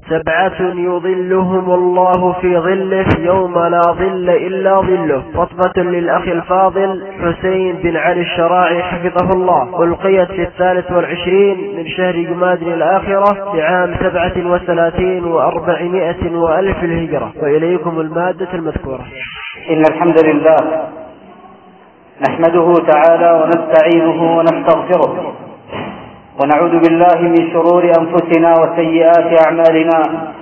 7 يظلهم الله في ظله يوم لا ظل إلا ظله. خطبة للأخ الفاضل حسين بن علي الشراعي حفظه الله، ألقيت في 23 من شهر جماد الآخرة لعام 37 و400 وألف الهجرة. وإليكم المادة المذكورة. إن الحمد لله نحمده تعالى ونستعينه ونستغفره، ونعوذ بالله من شرور أنفسنا وسيئات أعمالنا.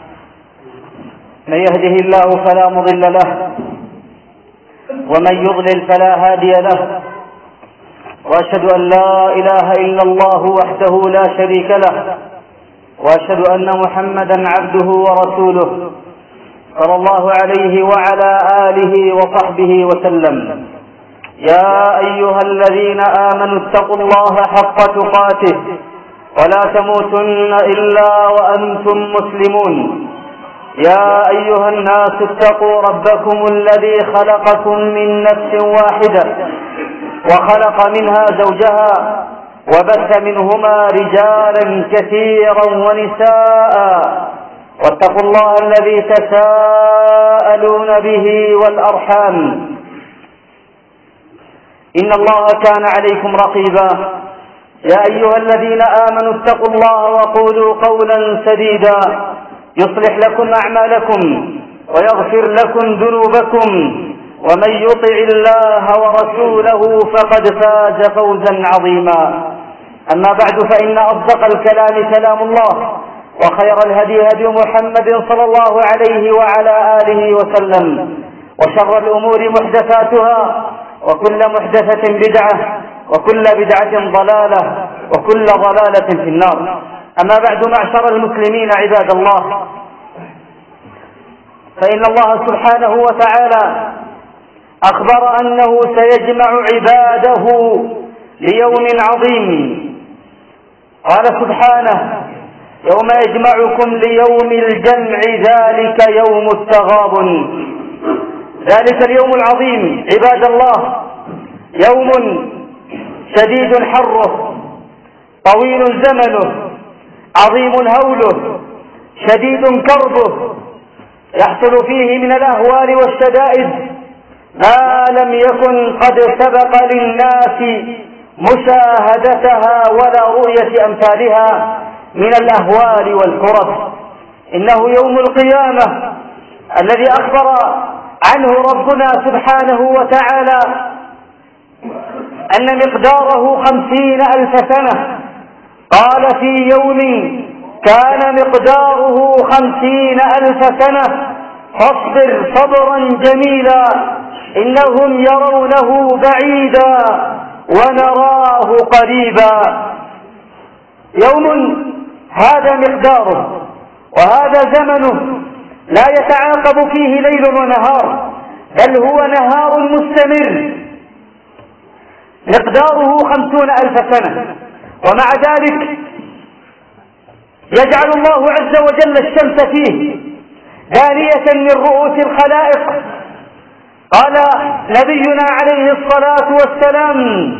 من يهده الله فلا مضل له، ومن يضلل فلا هادي له، وأشهد أن لا إله إلا الله وحده لا شريك له، وأشهد أن محمدا عبده ورسوله صلى الله عليه وعلى آله وصحبه وسلم. يا أيها الذين آمنوا اتقوا الله حق تقاته ولا تموتن إلا وأنتم مسلمون. يا أيها الناس اتقوا ربكم الذي خلقكم من نفس واحدة وخلق منها زوجها وبث منهما رجالا كثيرا ونساء، واتقوا الله الذي تساءلون به والأرحام إن الله كان عليكم رقيبا. يا أيها الذين آمنوا اتقوا الله وقولوا قولا سديدا يصلح لكم أعمالكم ويغفر لكم ذنوبكم، ومن يطع الله ورسوله فقد فاز فوزا عظيما. أما بعد، فإن أصدق الكلام كلام الله، وخير الهدي هدي محمد صلى الله عليه وعلى آله وسلم، وشر الأمور محدثاتها، وكل محدثة بدعة، وكل بدعة ضلالة، وكل ضلالة في النار. أما بعد، معشر المسلمين عباد الله، فإن الله سبحانه وتعالى أخبر أنه سيجمع عباده ليوم عظيم. قال سبحانه: يوم يجمعكم ليوم الجمع ذلك يوم التغابن. ذلك اليوم العظيم عباد الله يوم شديد حره، طويل زمنه، عظيم هوله، شديد كربه، يحصل فيه من الأهوال والشدائد ما لم يكن قد سبق للناس مشاهدتها ولا رؤية أمثالها من الأهوال والكرب. إنه يوم القيامة الذي أخبر عنه ربنا سبحانه وتعالى أن مقداره 50,000 سنة. قال: في يوم كان مقداره 50,000 سنة فاصبر صبرا جميلا إنهم يرونه بعيدا ونراه قريبا. يوم هذا مقداره وهذا زمنه، لا يتعاقب فيه ليل ونهار، بل هو نهار مستمر، مقداره 50,000 سنة. ومع ذلك يجعل الله عز وجل الشمس فيه دانية من رؤوس الخلائق. قال نبينا عليه الصلاة والسلام: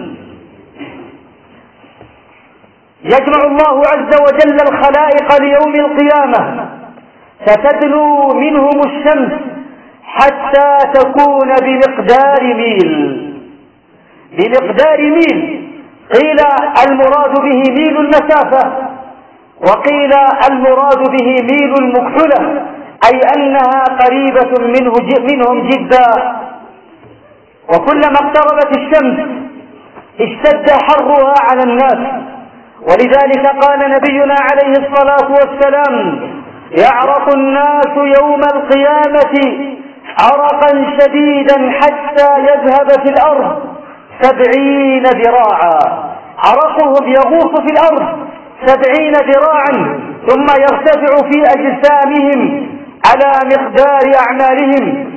يجمع الله عز وجل الخلائق ليوم القيامة فتدنو منهم الشمس حتى تكون بمقدار ميل. بمقدار ميل، قيل المراد به ميل المسافة، وقيل المراد به ميل المكحلة، أي أنها قريبة منهم جدا. وكلما اقتربت الشمس اشتد حرها على الناس، ولذلك قال نبينا عليه الصلاة والسلام: يعرق الناس يوم القيامة عرقا شديدا حتى يذهب في الأرض 70 ذراعا. عرقهم يغوص في الأرض 70 ذراعا، ثم يرتفع في أجسامهم على مقدار أعمالهم.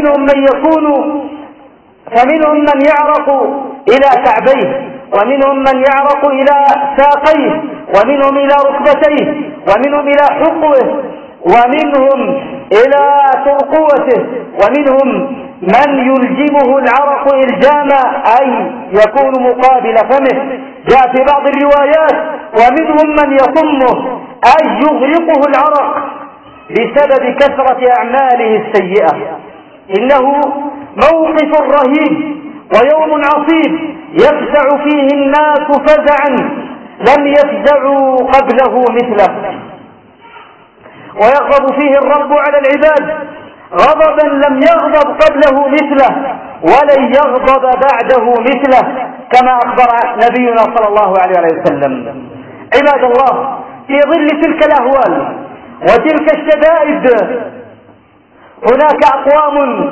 فمنهم من يعرق إلى كعبيه، ومنهم من يعرق إلى ساقيه، ومنهم إلى ركبتيه، ومنهم إلى حقوه، ومنهم إلى ترقوته، ومنهم من يلجمه العرق إلجاما أي يكون مقابل فمه. جاء في بعض الروايات: ومنهم من يطمه أي يغرقه العرق. بسبب كثرة أعماله السيئة. إنه موقف رهيب ويوم عصيب يفزع فيه الناس فزعا لم يفزعوا قبله مثله، ويغضب فيه الرب على العباد غضبا لم يغضب قبله مثله ولن يغضب بعده مثله، كما أخبر نبينا صلى الله عليه وسلم. عباد الله، في ظل تلك الأهوال وتلك الشدائد هناك أقوام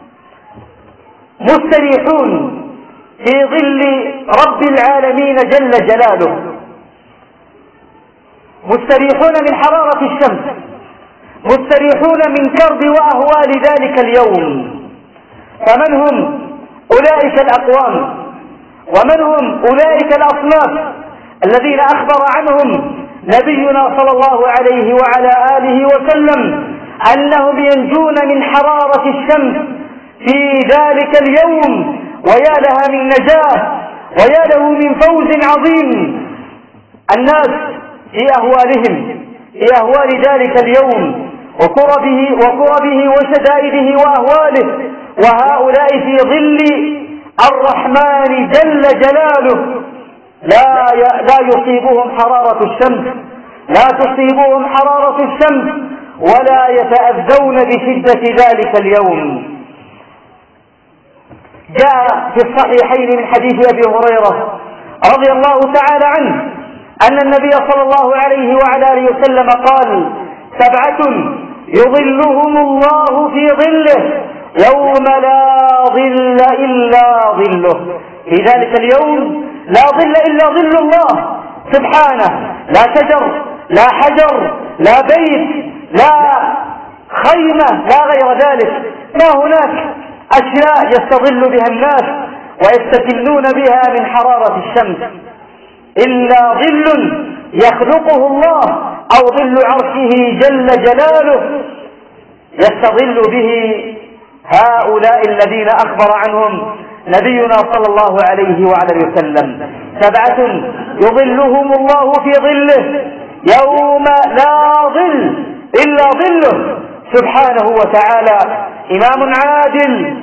مستريحون في ظل رب العالمين جل جلاله، مستريحون من حرارة الشمس، مستريحون من كرب وأهوال ذلك اليوم. فمن هم أولئك الأقوام ومن هم أولئك الأصناف الذين أخبر عنهم نبينا صلى الله عليه وعلى آله وسلم أنهم ينجون من حرارة الشمس في ذلك اليوم؟ ويا لها من نجاة ويا له من فوز عظيم. الناس في أهوالهم، في أهوال ذلك اليوم وكربه وشدائده وأهواله، وهؤلاء في ظل الرحمن جل جلاله لا يصيبهم حرارة الشمس، لا تصيبهم حرارة الشمس ولا يتأذون بشدة ذلك اليوم. جاء في الصحيحين من حديث أبي هريرة رضي الله تعالى عنه أن النبي صلى الله عليه وعلى آله وسلم قال: 7 يظلهم الله في ظله يوم لا ظل إلا ظله. في ذلك اليوم لا ظل إلا ظل الله سبحانه، لا شجر لا حجر لا بيت لا خيمة لا غير ذلك، ما هناك أشياء يستظل بها الناس ويستكنون بها من حرارة الشمس إلا ظل يخلقه الله أو ظل عرشه جل جلاله يستظل به هؤلاء الذين أخبر عنهم نبينا صلى الله عليه وعلى وسلم. 7 يظلهم الله في ظله يوم لا ظل إلا ظله سبحانه وتعالى. إمام عادل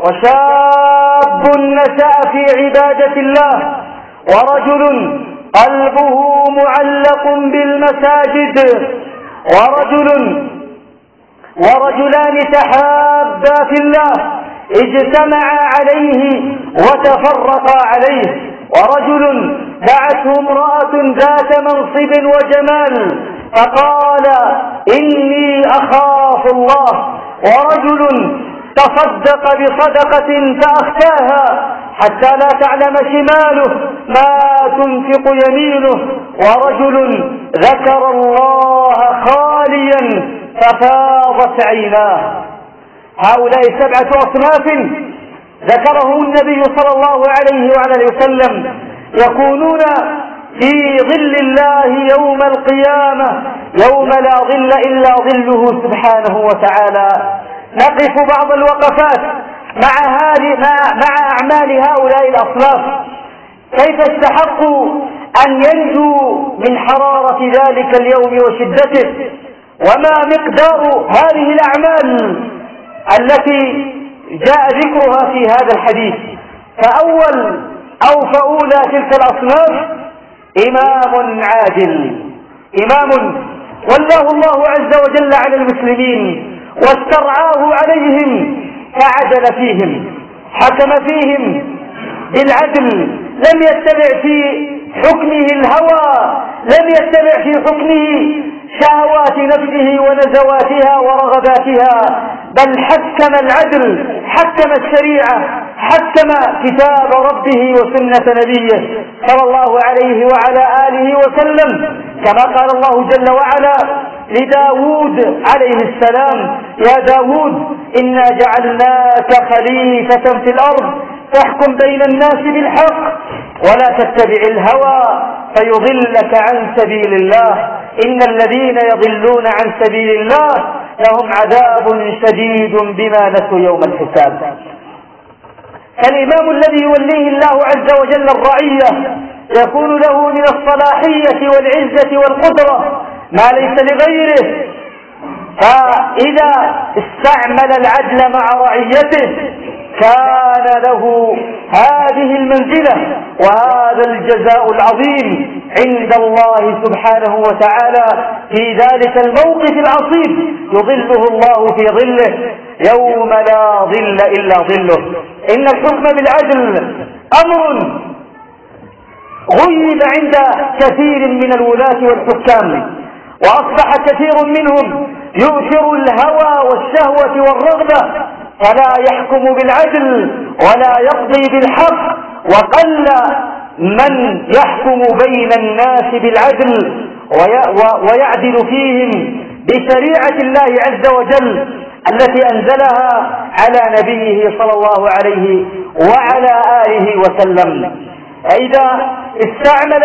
وشاب نشأ في عبادة الله ورجل قلبه معلق بالمساجد ورجلان تحابا في الله اجتمعا عليه وتفرقا عليه، ورجل دعته امرأة ذات منصب وجمال فقال: إني أخاف الله، ورجل تصدق بصدقة فأخفاها حتى لا تعلم شماله ما تنفق يمينه، ورجل ذكر الله خاليا ففاضت عيناه. هؤلاء 7 أصناف ذكرهم النبي صلى الله عليه وعلى وسلم يكونون في ظل الله يوم القيامة يوم لا ظل إلا ظله سبحانه وتعالى. نقف بعض الوقفات مع أعمال هؤلاء الأصناف، كيف استحقوا أن ينجوا من حرارة ذلك اليوم وشدته، وما مقدار هذه الأعمال التي جاء ذكرها في هذا الحديث. فأولى تلك الأصناف إمام عادل، إمام ولاه الله عز وجل على المسلمين واسترعاه عليهم فعدل فيهم، حكم فيهم بالعدل، لم يتبع في حكمه الهوى، لم يتبع في حكمه شهوات نفسه ونزواتها ورغباتها، بل حكم العدل، حكم الشريعة، حكم كتاب ربه وسنة نبيه صلى الله عليه وعلى آله وسلم، كما قال الله جل وعلا لداود عليه السلام: يا داود إنا جعلناك خليفة في الأرض فاحكم بين الناس بالحق ولا تتبع الهوى فيضلك عن سبيل الله، إن الذين يضلون عن سبيل الله لهم عذاب شديد بما نسوا يوم الحساب. فالإمام الذي يوليه الله عز وجل الرعية يكون له من الصلاحية والعزة والقدرة ما ليس لغيره، إذا استعمل العدل مع رعيته كان له هذه المنزلة وهذا الجزاء العظيم عند الله سبحانه وتعالى في ذلك الموقف العصيب يظله الله في ظله يوم لا ظل إلا ظله. إن الحكم بالعدل أمر غيب عند كثير من الولاة والحكام، وأصبح كثير منهم يؤثر الهوى والشهوة والرغبة فلا يحكم بالعدل ولا يقضي بالحق، وقل من يحكم بين الناس بالعدل ويعدل فيهم بشريعة الله عز وجل التي أنزلها على نبيه صلى الله عليه وعلى آله وسلم. فإذا استعمل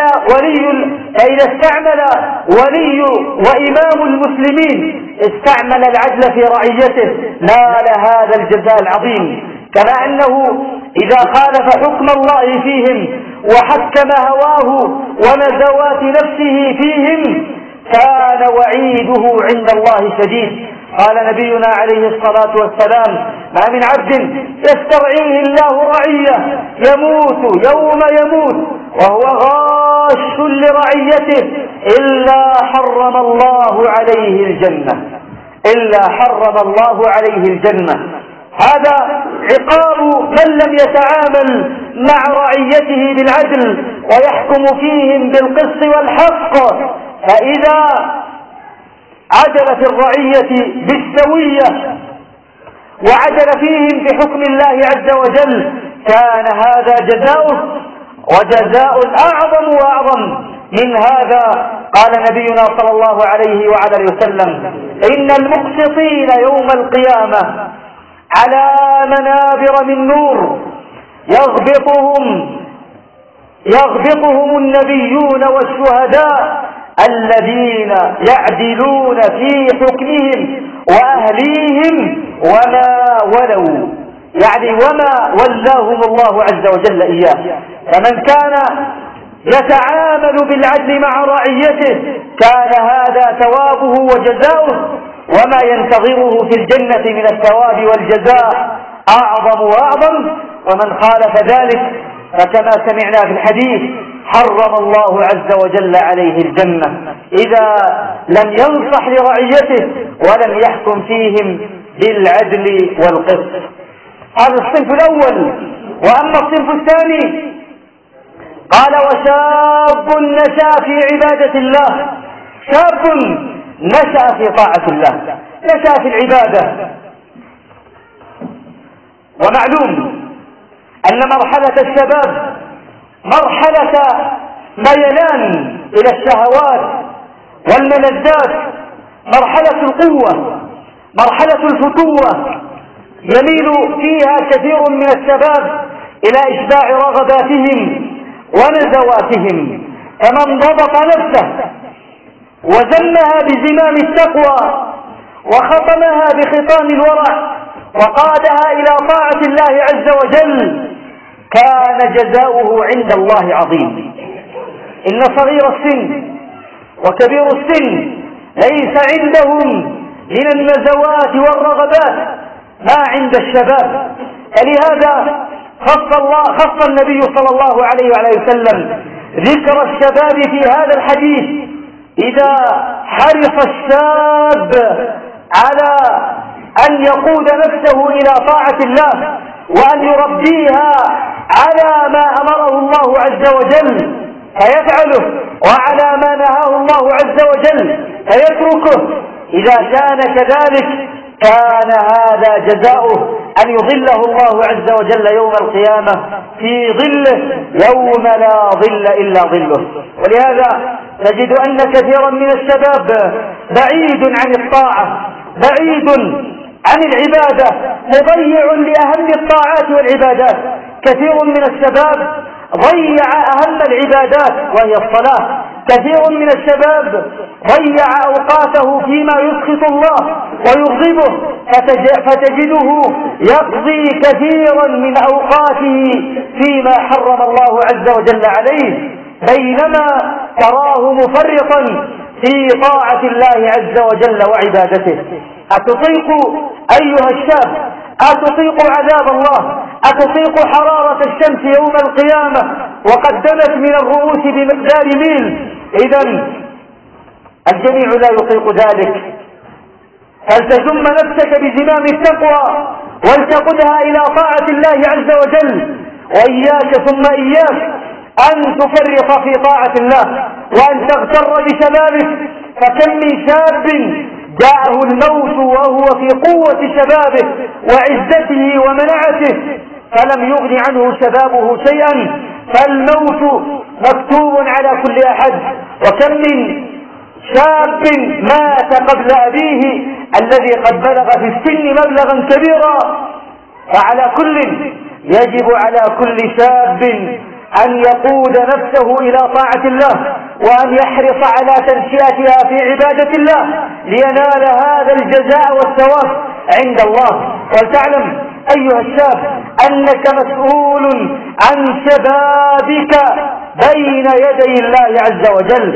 ولي وإمام المسلمين استعمل العدل في رعيته نال هذا الجزاء العظيم، كما أنه إذا خالف حكم الله فيهم وحكم هواه ونزوات نفسه فيهم كان وعيده عند الله شديد. قال نبينا عليه الصلاة والسلام: ما من عبد يسترعيه الله رعية يموت يوم يموت وهو غاش لرعيته إلا حرم الله عليه الجنة. هذا عقاب من لم يتعامل مع رعيته بالعدل ويحكم فيهم بالقسط والحق. فإذا عدل في الرعية بالسوية وعدل فيهم بحكم الله عز وجل كان هذا جزاؤه، وجزاء أعظم وأعظم من هذا. قال نبينا صلى الله عليه وعلى وسلم: إن المقسطين يوم القيامة على منابر من نور يغبطهم النبيون والشهداء الذين يعدلون في حكمهم وأهليهم وما ولوا، يعني وما ولاهم الله عز وجل إياه. فمن كان يتعامل بالعدل مع رعيته كان هذا ثوابه وجزاؤه، وما ينتظره في الجنة من الثواب والجزاء أعظم وأعظم. ومن خالف ذلك فكما سمعنا في الحديث حرم الله عز وجل عليه الجنة إذا لم ينصح لرعيته ولم يحكم فيهم بالعدل والقسط. هذا الصنف الأول. وأما الصنف الثاني قال: وشاب نشأ في عبادة الله. شاب نشأ في طاعة الله، نشأ في العبادة. ومعلوم أن مرحلة الشباب مرحلة ميلان إلى الشهوات والملذات، مرحلة القوة، مرحلة الفتوة، يميل فيها كثير من الشباب إلى إشباع رغباتهم ونزواتهم. فمن ضبط نفسه وزنها بزمام التقوى وخطمها بخطام الورع وقادها إلى طاعة الله عز وجل كان جزاؤه عند الله عظيم. إن صغير السن وكبير السن ليس عندهم من النزوات والرغبات ما عند الشباب. فلهذا خص النبي صلى الله عليه وسلم ذكر الشباب في هذا الحديث. إذا حرص الشاب على أن يقود نفسه إلى طاعة الله وأن يربيها على ما أمره الله عز وجل فيفعله وعلى ما نهاه الله عز وجل فيتركه، إذا كان كذلك كان هذا جزاؤه أن يظله الله عز وجل يوم القيامة في ظله يوم لا ظل إلا ظله. ولهذا نجد أن كثيرا من الشباب بعيد عن الطاعة، بعيد عن العبادة، مضيع لأهم الطاعات والعبادات. كثير من الشباب ضيع أهم العبادات وهي الصلاة. كثير من الشباب ضيع أوقاته فيما يسخط الله ويغضبه، فتجده يقضي كثيرا من أوقاته فيما حرم الله عز وجل عليه، بينما تراه مفرطا في طاعة الله عز وجل وعبادته. أتطيق أيها الشاب، أتطيق عذاب الله؟ أتطيق حرارة الشمس يوم القيامة وقد دنت من الرؤوس بمقدار ميل؟ إذن الجميع لا يطيق ذلك، فلتزم نفسك بزمام التقوى ولتقودها إلى طاعة الله عز وجل. وإياك ثم إياك أن تفرط في طاعة الله وأن تغتر بشبابك، فكم من شاب جاءه الموت وهو في قوة شبابه وعزته ومنعته فلم يغن عنه شبابه شيئا، فالموت مكتوب على كل أحد. وكم من شاب مات قبل أبيه الذي قد بلغ في السن مبلغا كبيرا. فعلى كل يجب على كل شاب أن يقود نفسه إلى طاعة الله وأن يحرص على تنشئتها في عبادة الله لينال هذا الجزاء والثواب عند الله. ولتعلم أيها الشاب أنك مسؤول عن شبابك بين يدي الله عز وجل.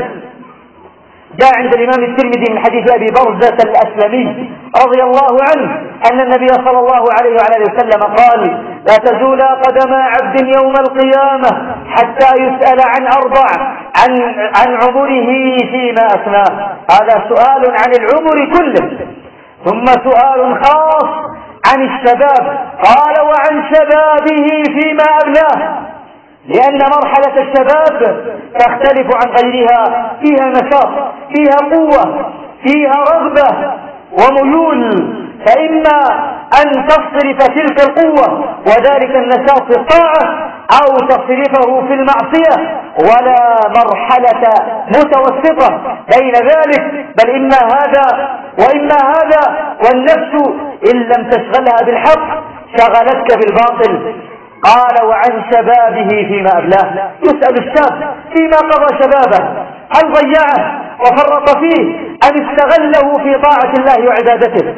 جاء عند الإمام الترمذي من حديث أبي برزة الأسلمي رضي الله عنه أن النبي صلى الله عليه وعلى آله وسلم قال: لا تزول قدم عبد يوم القيامة حتى يسأل عن أربع: عن عمره فيما أفناه. هذا سؤال عن العمر كله، ثم سؤال خاص عن الشباب، قال: وعن شبابه فيما أبلاه، لأن مرحلة الشباب تختلف عن غيرها، فيها نشاط، فيها قوة، فيها رغبة وميول، فإما أن تصرف تلك القوة وذلك النشاط في الطاعة أو تصرفه في المعصية، ولا مرحلة متوسطة بين ذلك، بل إما هذا وإما هذا، والنفس إن لم تشغلها بالحق شغلتك بالباطل. قال: وعن شبابه فيما أبلاه. يسأل الشاب فيما قضى شبابه، هل ضيعه وفرط فيه أم استغله في طاعة الله وعبادته؟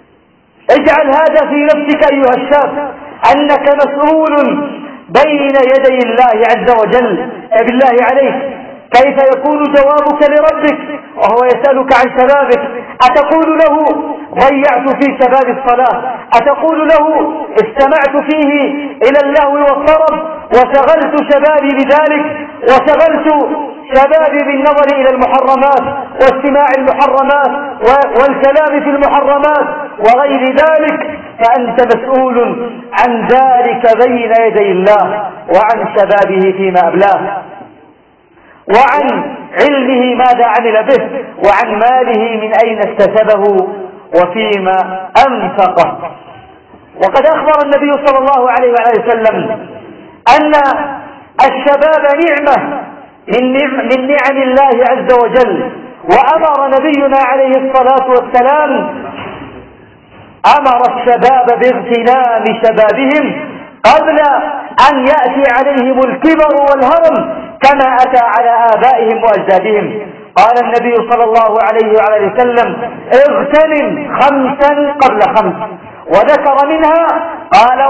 اجعل هذا في نفسك أيها الشاب، أنك مسؤول بين يدي الله عز وجل. بالله عليك، كيف يكون جوابك لربك وهو يسألك عن شبابك؟ أتقول له: ضيعت في شباب الصلاة؟ أتقول له: استمعت فيه إلى اللهو والطرب وشغلت شبابي بذلك، وشغلت شبابي بالنظر إلى المحرمات واستماع المحرمات والكلام في المحرمات وغير ذلك؟ فأنت مسؤول عن ذلك بين يدي الله، وعن شبابه فيما أبلاه، وعن علمه ماذا عمل به، وعن ماله من أين اكتسبه وفيما أنفقه. وقد أخبر النبي صلى الله عليه وسلم أن الشباب نعمة من نعم الله عز وجل، وأمر نبينا عليه الصلاة والسلام أمر الشباب باغتنام شبابهم قبل أن يأتي عليهم الكبر والهرم كما أتى على آبائهم وأجدادهم. قال النبي صلى الله عليه وعلى وسلم: اغتنم 5 قبل 5، وذكر منها قال: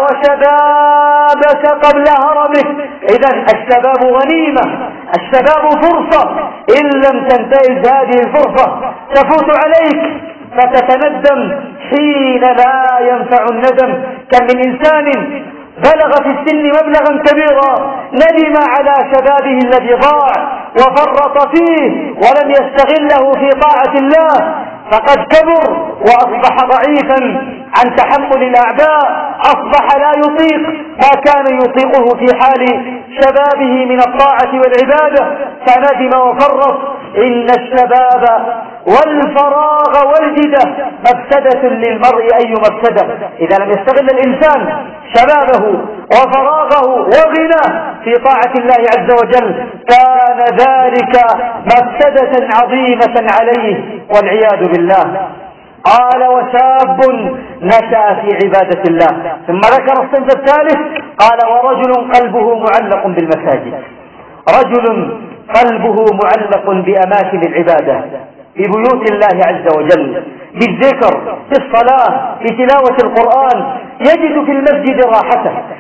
وشبابك قبل هرمك. إذن الشباب غنيمة، الشباب فرصة، إن لم تنتهز هذه الفرصة تفوت عليك فتتندم حين لا ينفع الندم. كم من إنسان بلغ في السن مبلغا كبيرا ندم على شبابه الذي ضاع وفرط فيه ولم يستغله في طاعة الله، فقد كبر وأصبح ضعيفا عن تحمل الأعباء، أصبح لا يطيق ما كان يطيقه في حال شبابه من الطاعة والعبادة، فندم وفرط. إن الشباب والفراغ والجدة مفسدة للمرء أي مفسدة. إذا لم يستغل الإنسان شبابه وفراغه وغناه في طاعة الله عز وجل كان ذلك مفسدة عظيمة عليه والعياذ بالله. قال: وشاب نشأ في عبادة الله. ثم ذكر الصنف الثالث قال: ورجل قلبه معلق بالمساجد. رجل قلبه معلق بأماكن العبادة، ببيوت الله عز وجل، بالذكر، بالصلاة، بتلاوة القرآن، يجد في المسجد راحته،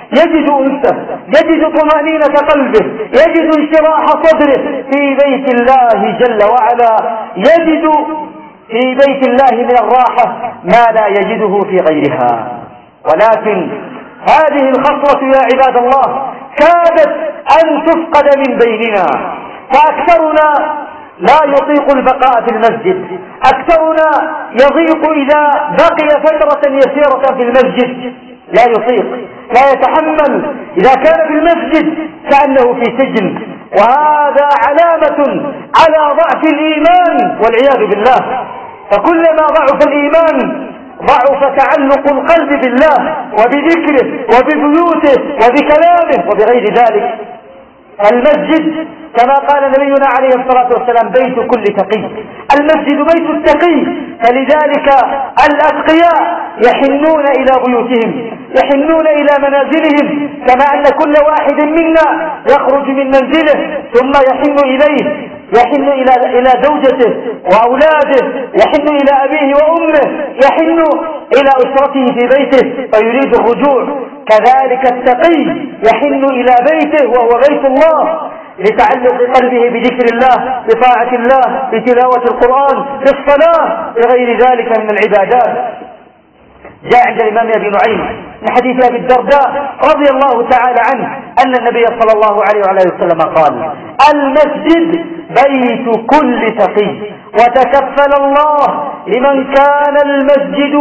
يجد أنسه، يجد طمأنينة قلبه، يجد انشراح صدره في بيت الله جل وعلا، يجد في بيت الله من الراحة ما لا يجده في غيرها. ولكن هذه الخصلة يا عباد الله كادت أن تفقد من بيننا، فأكثرنا لا يطيق البقاء في المسجد، أكثرنا يضيق إذا بقي فترة يسيرة في المسجد، لا يطيق، لا يتحمل، إذا كان في المسجد كأنه في سجن، وهذا علامة على ضعف الإيمان والعياذ بالله. فكلما ضعف الإيمان ضعف تعلق القلب بالله وبذكره وببيوته وبكلامه وبغير ذلك. المسجد كما قال نبينا عليه الصلاة والسلام بيت كل تقي، المسجد بيت التقي، فلذلك الأتقياء يحنون إلى بيوتهم، يحنون إلى منازلهم، كما أن كل واحد منا يخرج من منزله ثم يحن إليه، يحن إلى زوجته وأولاده، يحن إلى أبيه وأمه، يحن إلى أسرته في بيته فيريد الرجوع. كذلك التقي يحن إلى بيته وهو بيت الله لتعلق قلبه بذكر الله، بطاعة الله، بتلاوة القرآن، بالصلاة، بغير ذلك من العبادات. جاء عند الإمام أبي نعيم من حديث أبي الدرداء رضي الله تعالى عنه أن النبي صلى الله عليه وآله وسلم قال: المسجد بيت كل تقي، وتكفل الله لمن كان المسجد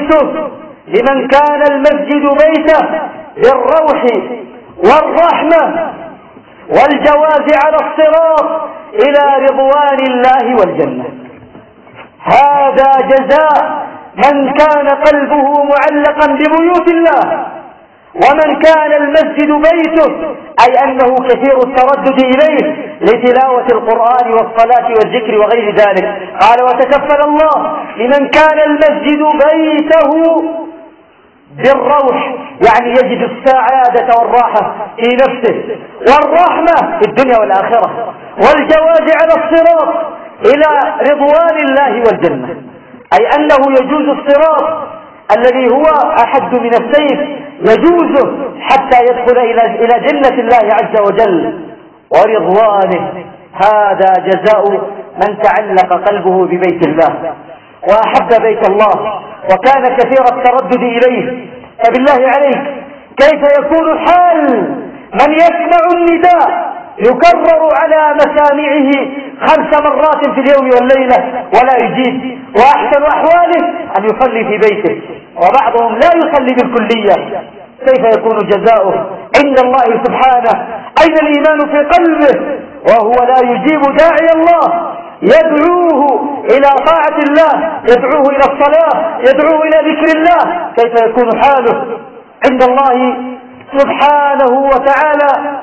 بيته بالروح والرحمة والجواز على الصراط إلى رضوان الله والجنة. هذا جزاء من كان قلبه معلقا ببيوت الله، ومن كان المسجد بيته أي أنه كثير التردد إليه لتلاوة القرآن والصلاة والذكر وغير ذلك. قال: وتكفل الله لمن كان المسجد بيته بالروح، يعني يجد السعادة والراحة في نفسه والرحمة في الدنيا والآخرة والجواز على الصراط إلى رضوان الله والجنة، أي أنه يجوز الصراط الذي هو أحد من السيف، يجوزه حتى يدخل إلى جنة الله عز وجل ورضوانه. هذا جزاء من تعلق قلبه ببيت الله وأحب بيت الله وكان كثير التردد إليه. فبالله عليك كيف يكون حال من يسمع النداء يكرر على مسامعه 5 مرات في اليوم والليلة ولا يجيب، وأحسن أحواله أن يصلي في بيته، وبعضهم لا يصلي بالكلية؟ كيف يكون جزاؤه عند الله سبحانه؟ أين الإيمان في قلبه وهو لا يجيب داعي الله يدعوه إلى طاعة الله، يدعوه إلى الصلاة، يدعوه إلى ذكر الله؟ كيف يكون حاله عند الله سبحانه وتعالى؟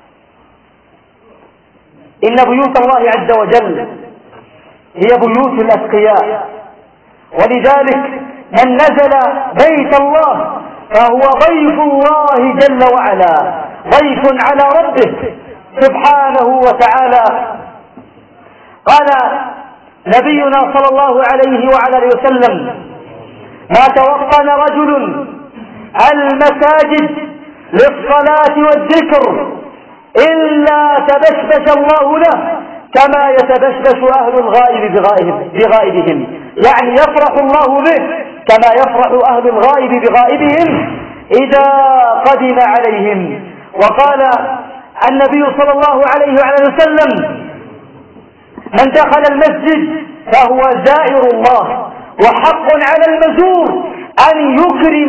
إن بيوت الله عز وجل هي بيوت الأتقياء، ولذلك من نزل بيت الله فهو ضيف الله جل وعلا، ضيف على ربه سبحانه وتعالى. قال نبينا صلى الله عليه وعلى وسلم: ما توطن رجل المساجد للصلاة والذكر إلا تبشبش الله له كما يتبشبش أهل الغائب بغائبهم، يعني يفرح الله به كما يفرح أهل الغائب بغائبهم إذا قدم عليهم. وقال النبي صلى الله عليه وسلم: من دخل المسجد فهو زائر الله، وحق على المزور أن يكرم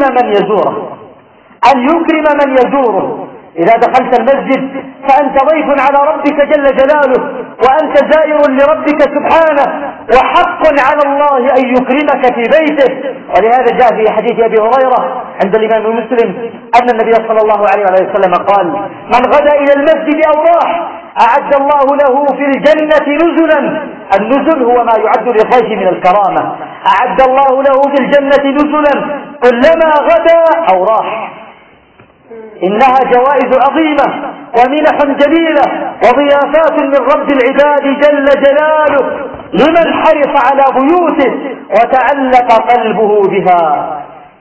من يزوره. إذا دخلت المسجد فأنت ضيف على ربك جل جلاله، وأنت زائر لربك سبحانه، وحق على الله أن يكرمك في بيته. ولهذا جاء في حديث أبي هريرة عند الإمام مسلم أن النبي صلى الله عليه وسلم قال: من غدا إلى المسجد أو راح أعد الله له في الجنة نزلا. النزل هو ما يعد للضيف من الكرامة. أعد الله له في الجنة نزلا كلما غدا أو راح. إنها جوائز عظيمة ومنح جليلة وضيافات من رب العباد جل جلاله لمن حرص على بيوته وتعلق قلبه بها.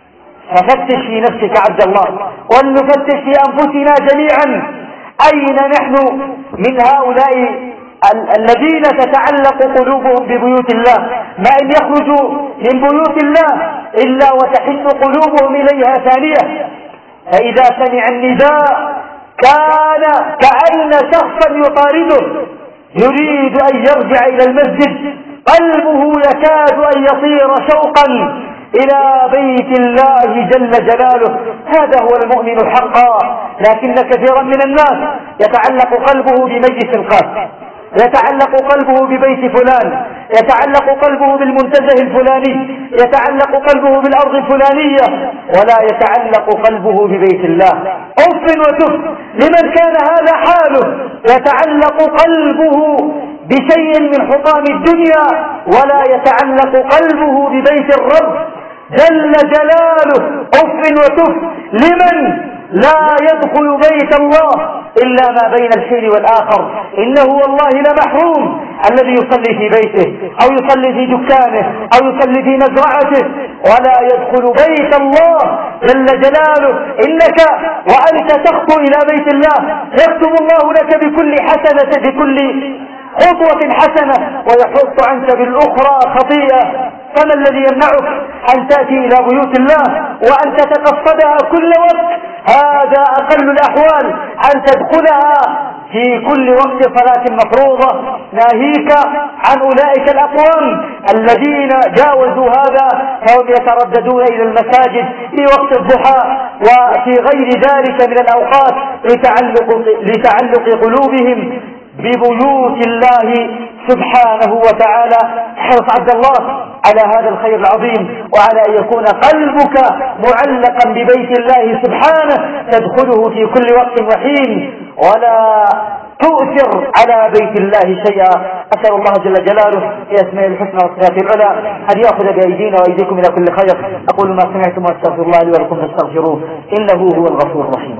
ففتش في نفسك عبد الله، ولنفتش في أنفسنا جميعا، أين نحن من هؤلاء الذين تتعلق قلوبهم ببيوت الله؟ ما إن يخرجوا من بيوت الله إلا وتحن قلوبهم إليها ثانية. فإذا سمع النداء كان كأن شخصا يطارده يريد أن يرجع إلى المسجد، قلبه يكاد أن يطير شوقا إلى بيت الله جل جلاله. هذا هو المؤمن حقا. لكن كثيرا من الناس يتعلق قلبه بمجلس القاس، يتعلق قلبه ببيت فلان، يتعلق قلبه بالمنتزه الفلاني، يتعلق قلبه بالأرض الفلانية، ولا يتعلق قلبه ببيت الله. أف وتف لمن كان هذا حاله، يتعلق قلبه بشيء من حطام الدنيا ولا يتعلق قلبه ببيت الرب جل جلاله. أف وتف لمن لا يدخل بيت الله إلا ما بين الحين والآخر. إنه والله لمحروم الذي يصلي في بيته أو يصلي في دكانه أو يصلي في مزرعته ولا يدخل بيت الله جل جلاله. إنك وأنت تخطو إلى بيت الله يكتب الله لك بكل حسنة، بكل خطوة حسنة، ويحط عنك بالأخرى خطيئة. فما الذي يمنعك أن تأتي إلى بيوت الله وأن تتقصدها كل وقت؟ هذا أقل الأحوال، أن تدخلها في كل وقت صلاة مفروضة. ناهيك عن أولئك الأقوام الذين جاوزوا هذا فهم يترددون إلى المساجد في وقت الضحى وفي غير ذلك من الأوقات لتعلق قلوبهم ببيوت الله سبحانه وتعالى. احرص عبد الله على هذا الخير العظيم، وعلى أن يكون قلبك معلقا ببيت الله سبحانه تدخله في كل وقت وحين ولا تؤثر على بيت الله شيئا. أسأل الله جل جلاله بأسماء الحسنى وصفاته العلى أن يأخذ بأيدينا وأيديكم إلى كل خير. أقول ما سمعتم وأستغفر الله لي ولكم فاستغفروه إنه هو الغفور الرحيم.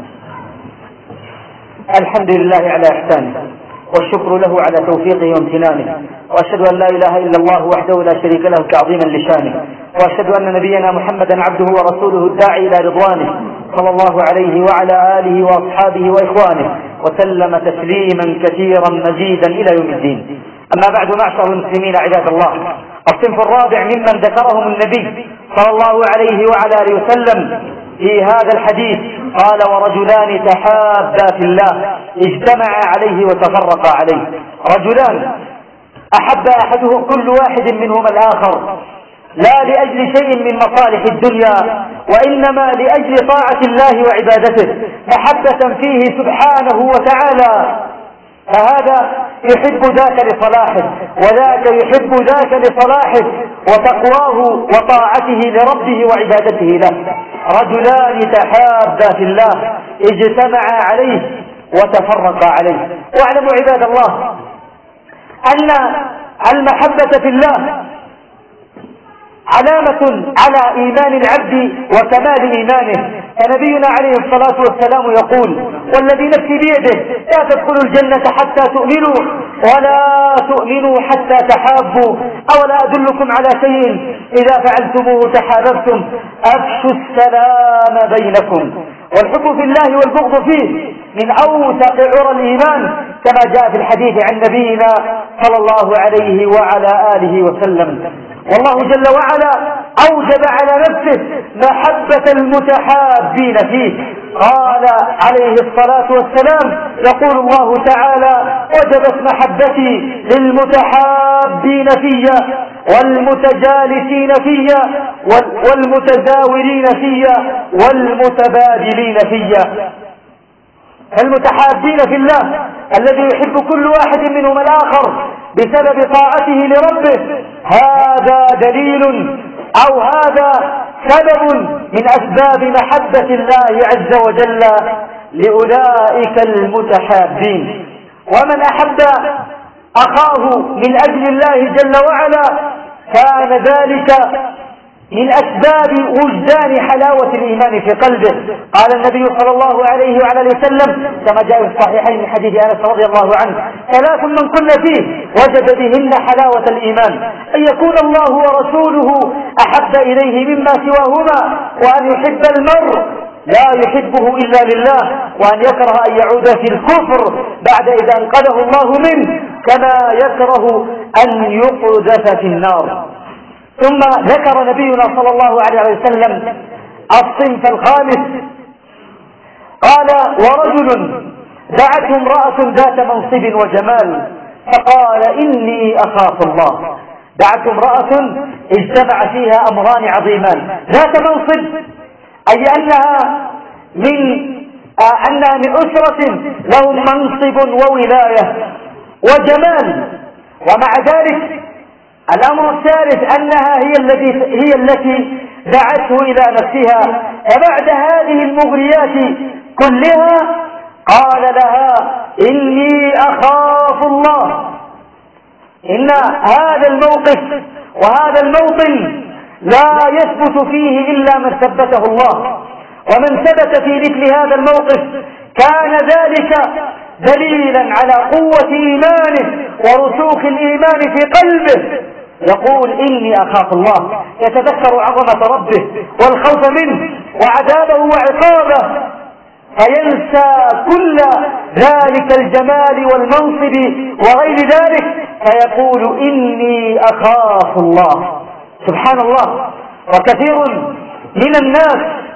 الحمد لله على إحسانه، والشكر له على توفيقه وامتنانه، وأشهد أن لا إله إلا الله وحده لا شريك له تعظيما لشانه، وأشهد أن نبينا محمدا عبده ورسوله الداعي إلى رضوانه صلى الله عليه وعلى آله وأصحابه وإخوانه وسلم تسليما كثيرا مزيدا إلى يوم الدين. أما بعد، معشر المسلمين عباد الله، الصنف الرابع ممن ذكرهم النبي صلى الله عليه وعلى آله وسلم في هذا الحديث قال: ورجلان تحابا في الله اجتمعا عليه وتفرقا عليه. رجلان أحب أحدهم كل واحد منهما الآخر، لا لأجل شيء من مصالح الدنيا وإنما لأجل طاعة الله وعبادته، محبة فيه سبحانه وتعالى. فهذا يحب ذاك لصلاحه وذاك يحب ذاك لصلاحه وتقواه وطاعته لربه وعبادته له. رجلان تحابا في الله اجتمعا عليه وتفرقا عليه. واعلموا عباد الله أن المحبة في الله علامة على إيمان العبد وكمال إيمانه. فنبينا عليه الصلاة والسلام يقول: والذي نفسي بيده لا تدخلوا الجنة حتى تؤمنوا ولا تؤمنوا حتى تحابوا. أولا أدلكم على شيء إذا فعلتموه تحاببتم؟ أفشوا السلام بينكم. والحب في الله والبغض فيه من أوثق عرى الإيمان، كما جاء في الحديث عن نبينا صلى الله عليه وعلى آله وسلم. والله جل وعلا أوجب على نفسه محبة المتحابين فيه. قال عليه الصلاة والسلام: يقول الله تعالى: وجبت محبتي للمتحابين فيا والمتجالسين فيا والمتزاورين فيا والمتبادلين فيا. المتحابين في الله الذي يحب كل واحد منهم الآخر بسبب طاعته لربه، هذا دليل أو هذا سبب من أسباب محبة الله عز وجل لأولئك المتحابين. ومن أحب أخاه من أجل الله جل وعلا كان ذلك من أسباب وجدان حلاوة الإيمان في قلبه. قال النبي صلى الله عليه وعلى وسلم كما جاء في الصحيحين من حديث أنس رضي الله عنه: ثلاث من كن فيه وجد بهن حلاوة الإيمان: أن يكون الله ورسوله أحب إليه مما سواهما، وأن يحب المرء لا يحبه إلا لله، وأن يكره أن يعود في الكفر بعد إذا أنقذه الله منه، كما يكره أن يقذف في النار. ثم ذكر نبينا صلى الله عليه وسلم الصنف الخامس، قال: ورجل دعته امرأة ذات منصب وجمال فقال: إني أخاف الله. دعته امرأة اجتمع فيها أمران عظيمان: ذات منصب، أي أنها من أسرة لهم منصب وولاية وجمال، ومع ذلك الأمر الثالث أنها هي التي دعته إلى نفسها. فبعد هذه المغريات كلها قال لها: إني أخاف الله. إن هذا الموقف وهذا الموطن لا يثبت فيه إلا من ثبته الله، ومن ثبت في مثل هذا الموقف كان ذلك دليلا على قوة إيمانه ورسوخ الإيمان في قلبه. يقول: إني أخاف الله، يتذكر عظمة ربه والخوف منه وعذابه وعقابه، فينسى كل ذلك الجمال والمنصب وغير ذلك، فيقول: إني أخاف الله. سبحان الله. وكثير من الناس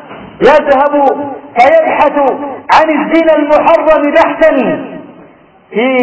يذهب فيبحث عن الزنا المحرم بحثا في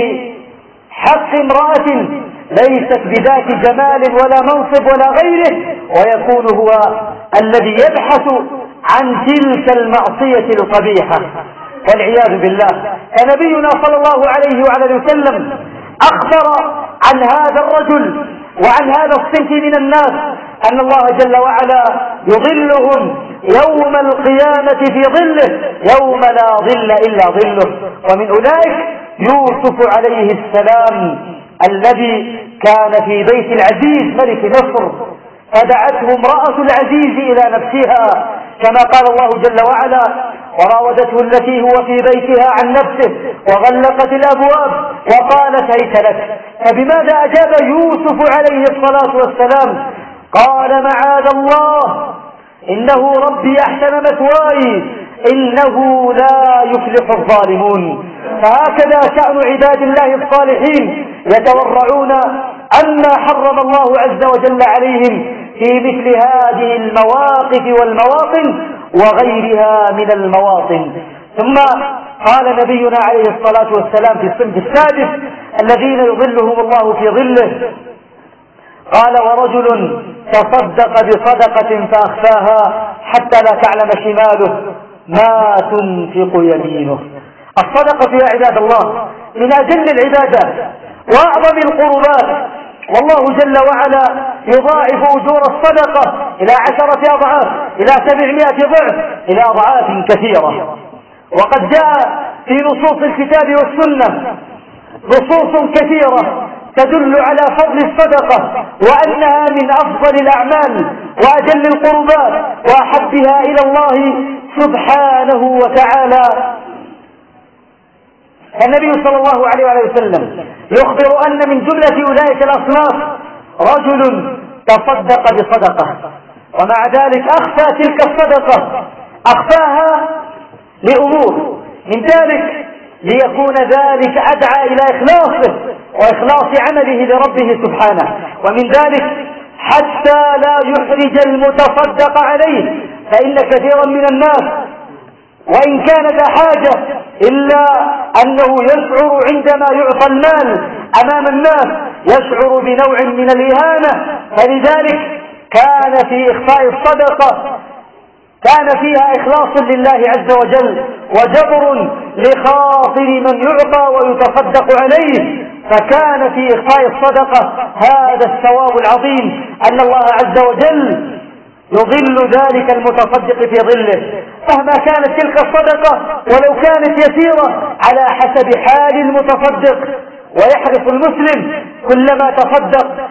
حق امرأة ليست بذات جمال ولا منصب ولا غيره، ويكون هو الذي يبحث عن تلك المعصية القبيحة والعياذ بالله. فنبينا صلى الله عليه وعلى وسلم أخبر عن هذا الرجل وعن هذا الصنف من الناس أن الله جل وعلا يظلهم يوم القيامة في ظله يوم لا ظل إلا ظله. ومن أولئك يوسف عليه السلام الذي كان في بيت العزيز ملك مصر، فدعته امرأة العزيز إلى نفسها كما قال الله جل وعلا: وراودته التي هو في بيتها عن نفسه وغلقت الأبواب وقالت: هيت لك. فبماذا أجاب يوسف عليه الصلاة والسلام؟ قال: معاذ الله، إنه ربي أحسن مثواي، إنه لا يفلح الظالمون. فهكذا شأن عباد الله الصالحين، يتورعون عما حرم الله عز وجل عليهم في مثل هذه المواقف والمواطن وغيرها من المواطن. ثم قال نبينا عليه الصلاة والسلام في الصنف السادس الذين يظلهم الله في ظله، قال: ورجل تصدق بصدقة فأخفاها حتى لا تعلم شماله ما تنفق يمينه. الصدقة يا عباد الله من أجل العبادات وأعظم القربات، والله جل وعلا يضاعف أجور الصدقة إلى 10 أضعاف، إلى 700 ضعف، إلى أضعاف كثيرة. وقد جاء في نصوص الكتاب والسنة نصوص كثيرة تدل على فضل الصدقة وأنها من أفضل الأعمال وأجل القربات وأحبها إلى الله سبحانه وتعالى. النبي صلى الله عليه وسلم يخبر أن من جملة أولئك الأصناف رجل تصدق بصدقة، ومع ذلك أخفى تلك الصدقة، أخفاها لأمور، من ذلك ليكون ذلك أدعى إلى إخلاصه وإخلاص عمله لربه سبحانه، ومن ذلك حتى لا يحرج المتصدق عليه، فإن كثيرا من الناس وإن كان ذا حاجة إلا أنه يشعر عندما يعطى المال أمام الناس يشعر بنوع من الإهانة، فلذلك كان في إخفاء الصدقة كان فيها إخلاص لله عز وجل وجبر لخاطر من يعطى ويتصدق عليه، فكان في إخفاء الصدقة هذا الثواب العظيم أن الله عز وجل يظل ذلك المتصدق في ظله. مهما كانت تلك الصدقة ولو كانت يسيرة على حسب حال المتصدق، ويحرص المسلم كلما تصدق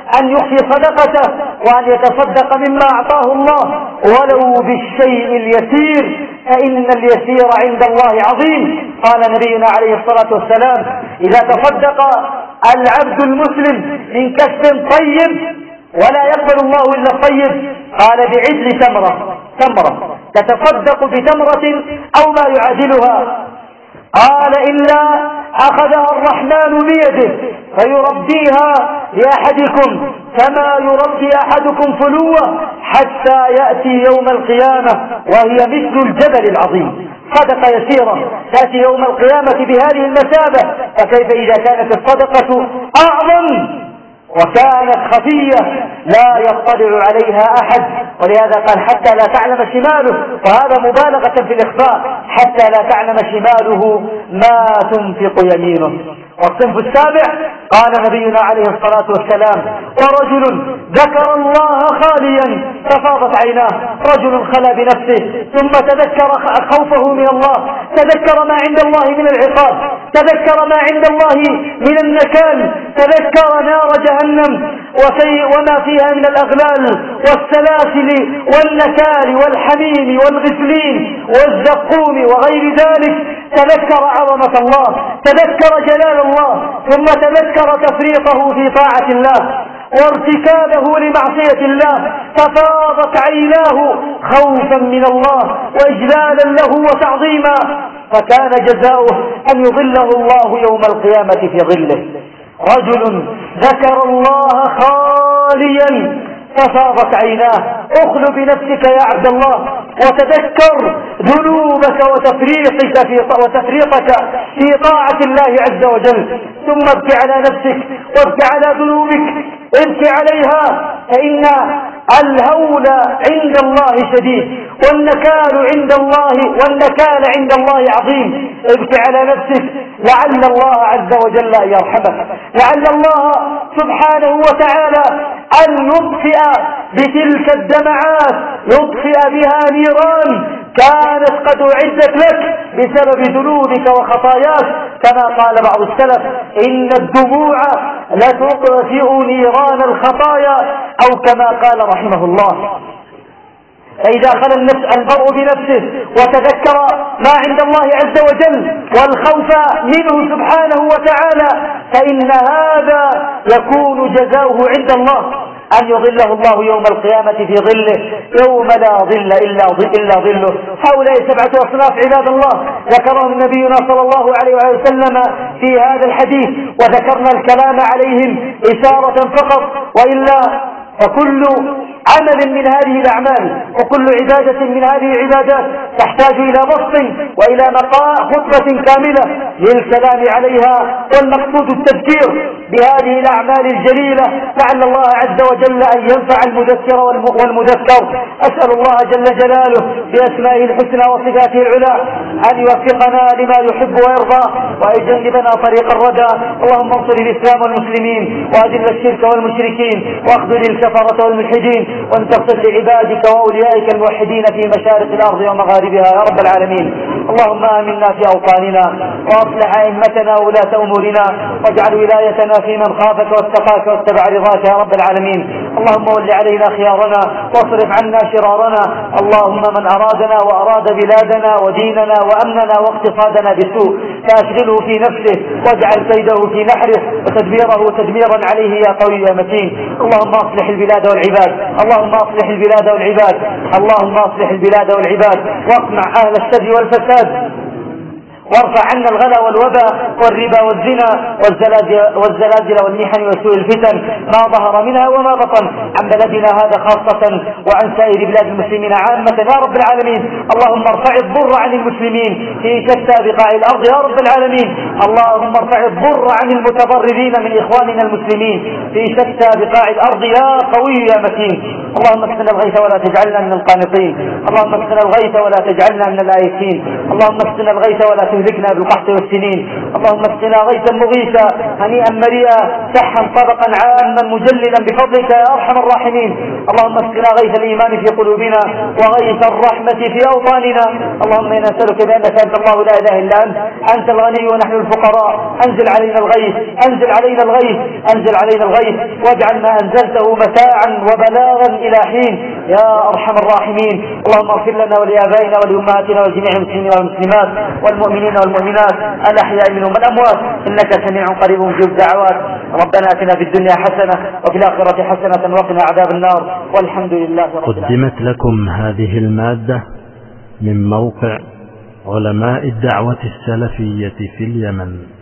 أن يخفي صدقته وأن يتصدق مما أعطاه الله ولو بالشيء اليسير، فإن اليسير عند الله عظيم. قال نبينا عليه الصلاة والسلام: إذا تصدق العبد المسلم من كسب طيب ولا يقبل الله إلا الطيب، قال بعدل تمرة تتصدق بتمرة أو ما يعادلها، قال إلا أخذها الرحمن بيده فيربيها لأحدكم كما يربي أحدكم فلوة حتى يأتي يوم القيامة وهي مثل الجبل العظيم. صدقة يسيرة تأتي يوم القيامة بهذه المثابة، فكيف إذا كانت الصدقة أعظم وكانت خفية لا يطلع عليها أحد؟ ولهذا قال: حتى لا تعلم شماله، وهذا مبالغة في الإخفاء، حتى لا تعلم شماله ما تنفق يمينه. والصنف السابع قال نبينا عليه الصلاة والسلام: ورجل ذكر الله خاليا ففاضت عيناه. رجل خلا بنفسه ثم تذكر خوفه من الله، تذكر ما عند الله من العقاب، تذكر ما عند الله من النكال، تذكر نار جهنم وما فيها من الأغلال والسلاسل والنكال والحميم والغسلين والزقوم وغير ذلك، تذكر عظمة الله، تذكر جلال الله، ثم تذكر تفريطه في طاعة الله وارتكابه لمعصية الله، ففاضت عيناه خوفا من الله وإجلالا له وتعظيما، فكان جزاؤه أن يظله الله يوم القيامة في ظله. رجل ذكر الله خاليا ففاضت عيناه. اخل بنفسك يا عبد الله وتذكر ذنوبك وتفريطك في طاعة الله عز وجل، ثم ابكي على نفسك وابكي على ذنوبك، ابكي عليها، فإن الهول عند الله شديد والنكال عند الله عظيم. ابكي على نفسك لعل الله عز وجل أن يرحمك، لعل الله سبحانه وتعالى أن يطفئ بتلك الدمعات، يطفئ بها نيران كانت قد أعدت لك بسبب ذنوبك وخطاياك، كما قال بعض السلف: إن الدموع لتطفئ نيران الخطايا، أو كما قال رحمه الله. فإذا خلى المرء بنفسه وتذكر ما عند الله عز وجل والخوف منه سبحانه وتعالى، فإن هذا يكون جزاؤه عند الله أن يظله الله يوم القيامة في ظله يوم لا ظل إلا ظله. هؤلاء 7 أصناف عباد الله ذكرهم نبينا صلى الله عليه وسلم في هذا الحديث، وذكرنا الكلام عليهم إشارة فقط، وإلا فكل عمل من هذه الأعمال وكل عبادة من هذه العبادات تحتاج إلى بسط وإلى خطبة كاملة للكلام عليها، والمقصود التذكير بهذه الأعمال الجليلة لعل الله عز وجل أن ينفع المذكر والمذكر. أسأل الله جل جلاله بأسمائه الحسنى وصفاته العلى أن يوفقنا لما يحب ويرضى وأن يجنبنا طريق الردى. اللهم انصر الإسلام والمسلمين وأذل الشرك والمشركين واخذل الكفرة والملحدين، وأن تغفر لعبادك وأوليائك الموحدين في مشارق الأرض ومغاربها يا رب العالمين. اللهم آمنا في أوطاننا وأصلح أئمتنا وولاة أمورنا، واجعل ولايتنا في من خافك واتقاك واتبع رضاك يا رب العالمين. اللهم ول علينا خيارنا واصرف عنا شرارنا. اللهم من أرادنا وأراد بلادنا وديننا وأمننا واقتصادنا بسوء فأشغله في نفسه واجعل كيده في نحره وتدبيره تدميرا عليه يا قوي يا متين. اللهم أصلح البلاد والعباد، اللهم أصلح البلاد والعباد، اللهم أصلح البلاد والعباد، واقمع أهل الشر والفساد، وارفع عنا الغلا والوباء والربا والزنا والزلازل والمحن وسوء الفتن ما ظهر منها وما بطن عن بلدنا هذا خاصة وعن سائر بلاد المسلمين عامة يا رب العالمين. اللهم ارفع الضر عن المسلمين في شتى بقاع الأرض يا رب العالمين. اللهم ارفع الضر عن المتضررين من إخواننا المسلمين في شتى بقاع الأرض يا قوي يا متين. اللهم اسقنا الغيث ولا تجعلنا من القانطين، اللهم اسقنا الغيث ولا تجعلنا من الآيسين، اللهم اسقنا الغيث ولا يهلكنا بالقحط والسنين. اللهم اسقنا غيثا مغيثا هنيئا مريئا سحا طبقا عاما مجللا بفضلك يا ارحم الراحمين. اللهم اسقنا غيث الايمان في قلوبنا وغيث الرحمة في اوطاننا. اللهم انا نسألك بانك انت الله لا اله الا انت الغني ونحن الفقراء. انزل علينا الغيث انزل علينا الغيث انزل علينا الغيث واجعل ما انزلته متاعا وبلاغا الى حين يا ارحم الراحمين. اللهم اغفر لنا ولآبائنا ولأمهاتنا ولجميع المسلمين والمسلمات والمؤمنين والمؤمنات الأحياء منهم والأموات إنك سميع قريب مجيب دعوات. ربنا آتنا في الدنيا حسنة وفي الآخرة حسنة وقنا عذاب النار والحمد لله رب العالمين. قدمت لكم هذه المادة من موقع علماء الدعوة السلفية في اليمن.